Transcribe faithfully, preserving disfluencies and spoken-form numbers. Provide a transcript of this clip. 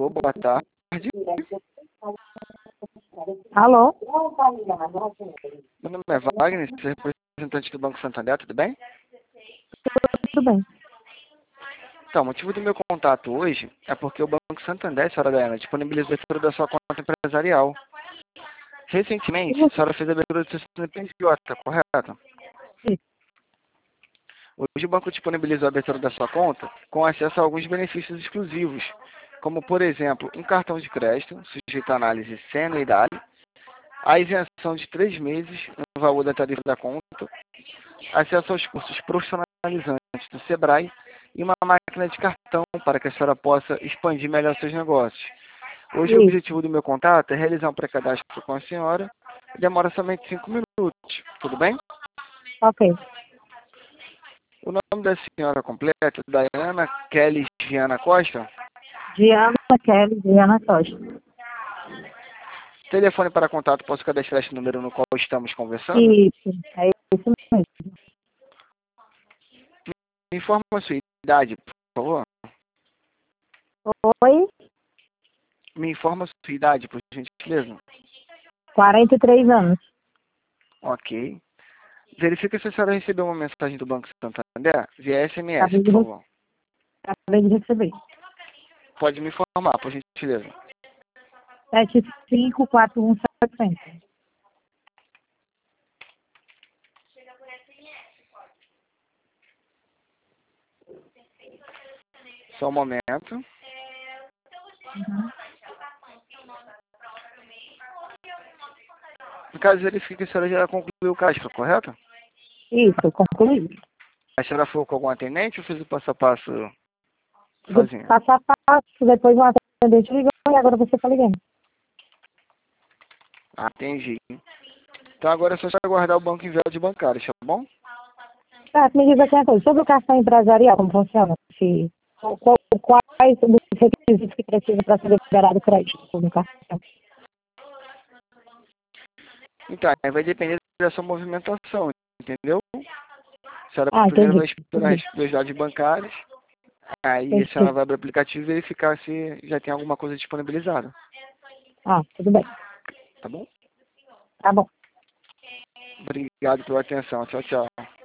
Alô, boa tarde. Alô? Meu nome é Wagner, sou representante do Banco Santander, tudo bem? Tudo bem. Então, o motivo do meu contato hoje é porque o Banco Santander, senhora Diana, disponibilizou a abertura da sua conta empresarial. Recentemente, a senhora fez a abertura do seu C N P J, correto? Sim. Hoje o banco disponibilizou a abertura da sua conta com acesso a alguns benefícios exclusivos, como, por exemplo, um cartão de crédito, sujeito a análise sem anuidade, a isenção de três meses no valor da tarifa da conta, acesso aos cursos profissionalizantes do Sebrae e uma máquina de cartão para que a senhora possa expandir melhor seus negócios. Hoje o Isso. objetivo do meu contato é realizar um pré-cadastro com a senhora, demora somente cinco minutos, tudo bem? Ok. O nome da senhora completa é Diana Kelly Giana Costa. Diana Kelly, Diana Costa. Telefone para contato, posso cadastrar esse número no qual estamos conversando? Isso. É isso mesmo. Me informa a sua idade, por favor. Oi? Me informa a sua idade, por gentileza. quarenta e três anos. Ok. Verifica se a senhora recebeu uma mensagem do Banco Santander via S M S, Acabei de, por re- favor. acabei de receber. Pode me informar, por gentileza. sete cinco quatro um sete zero zero. Só um momento. Uhum. No caso, verifica se a senhora já concluiu o cadastro, correto? Isso, concluí. A senhora foi com algum atendente ou fez o passo a passo De sozinha? passo a passo, depois um atendente ligou e agora você está ligando. Ah, entendi. Então agora é só aguardar o banco enviar de bancários, tá bom? Tá, me diz aqui uma coisa. Sobre o cartão empresarial, como funciona? Se, qual, quais os requisitos que precisa para ser liberado o crédito no cartão? Então, aí vai depender da sua movimentação, entendeu? A senhora Ah, primeiro entendi. vai explorar Entendi. os dados bancários, aí a senhora Entendi. vai abrir o aplicativo e verificar se já tem alguma coisa disponibilizada, Ah, tudo bem. tá bom? Tá bom. Obrigado pela atenção. Tchau, tchau.